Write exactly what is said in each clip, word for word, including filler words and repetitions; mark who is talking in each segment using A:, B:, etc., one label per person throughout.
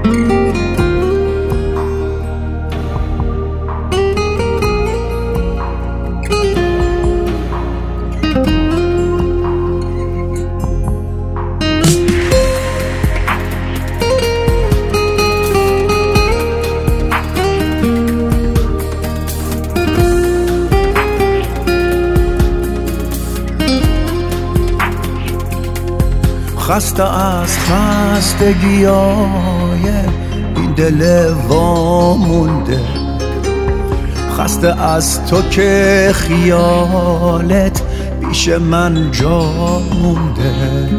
A: خسته از خستگیای این دل وامونده، خسته از تو که خیالت پیش من جا مونده،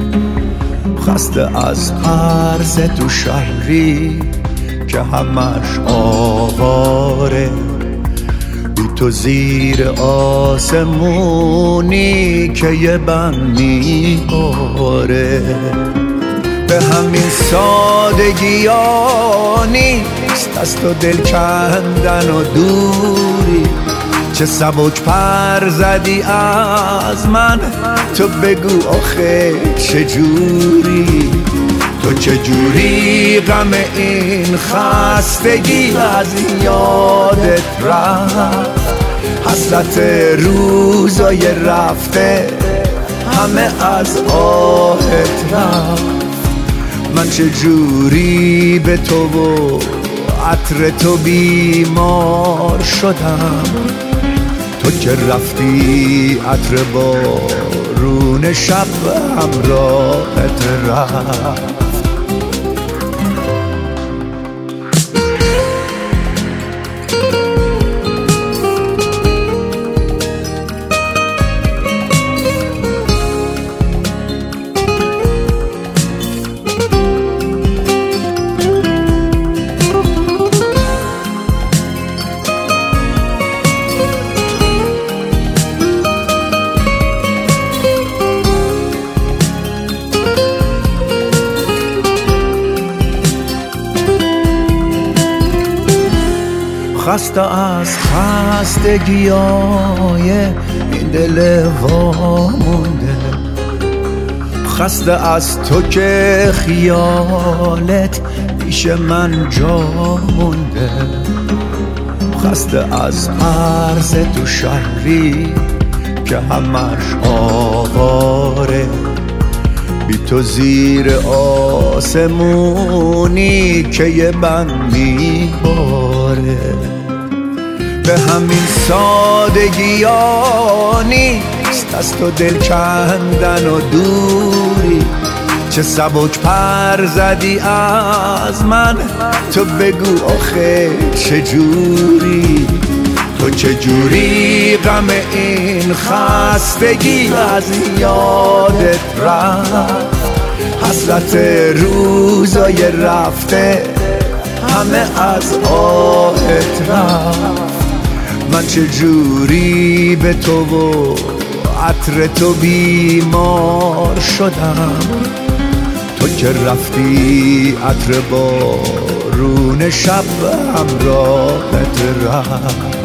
A: خسته از عرض تو شهری که همش آواره، بی تو زیر آسمونی که یه بم میباره. به همین سادگی ها نیست از تو دل کندن و دوری، چه سبک پر زدی از من، تو بگو آخه چجوری، تو چجوری غم این خستگی از یادت رفت، حسرت روزای رفته همه از آهت رفت. من چجوری به تو و عطر تو بیمار شدم، تو که رفتی عطر بارون شب همراهت رفت. خسته از خستگی های این دل وامونده، خسته از تو که خیالت پیش من جا مونده، خسته از عرض تو شهری که همش آواره، بی تو زیر آسمونی که یه بم میباره. به همین سادگی ها نیست از تو دل کندن و دوری، چه سبک پر زدی از من، تو بگو آخه چجوری، تو چجوری غم این خستگی از یادت رفت، حسرت روزای رفته همه از آهت رفت. من چجوری به تو و عطر تو بیمار شدم، تو که رفتی عطر بارون شب همراهت رفت.